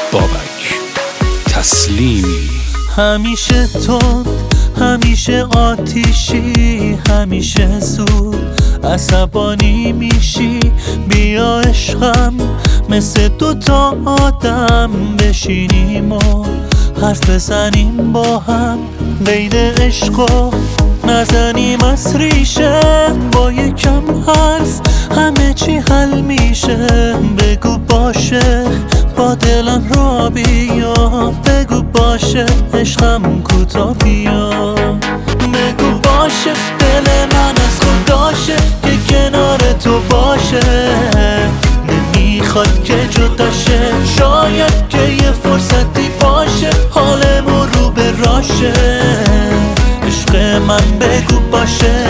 بابک تسلیمی. همیشه تند، همیشه آتیشی، همیشه زود عصبانی میشی. بیا عشقم مثل دوتا آدم بشینیم و حرف بزنیم با هم. قید عشقو نزنیم از ریشه، با یکم حرف همه چی حل میشه. بگو باشه با دلم را بیا، بگو باشه عشقم کوتا بیا. بگو باشه دل من از خداشه که کنار تو باشه، نمیخواد که جداشه. شاید که یه فرصتی باشه حالمون رو به راشه. عشق من بگو باشه.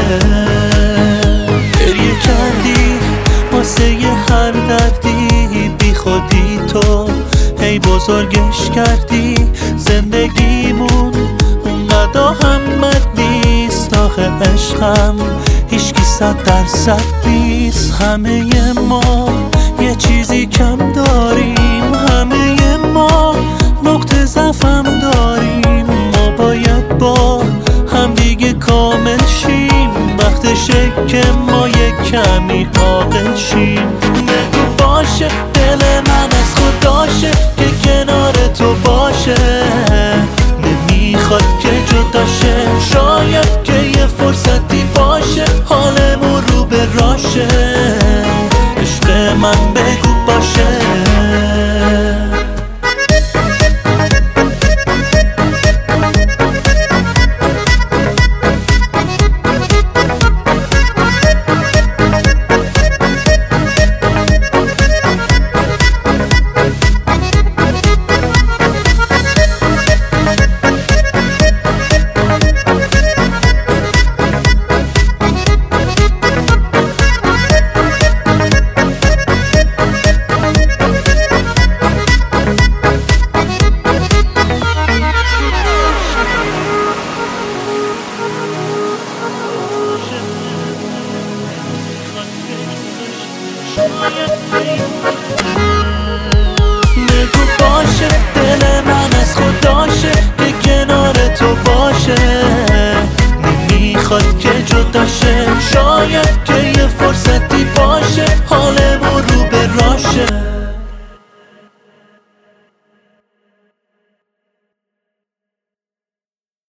گریه کردی واسه یه هر دردی، بی خودی تو هی بزرگش کردی. زندگیمون اونقدر اهمیت نیست آخه عشقم هیچکی 100% نیست. همه ما یه چیزی کم داریم، همه ما نقطه ضعفم داریم. ما باید با هم دیگه کامل شیم، وقتشه که ما یه کمی عاقل شیم. بگو باشه دل من از خداشه که کنار تو باشه، نمیخواد که جداشه. شاید که یه فرصتی باشه حالمون رو به راشه. عشق من بگو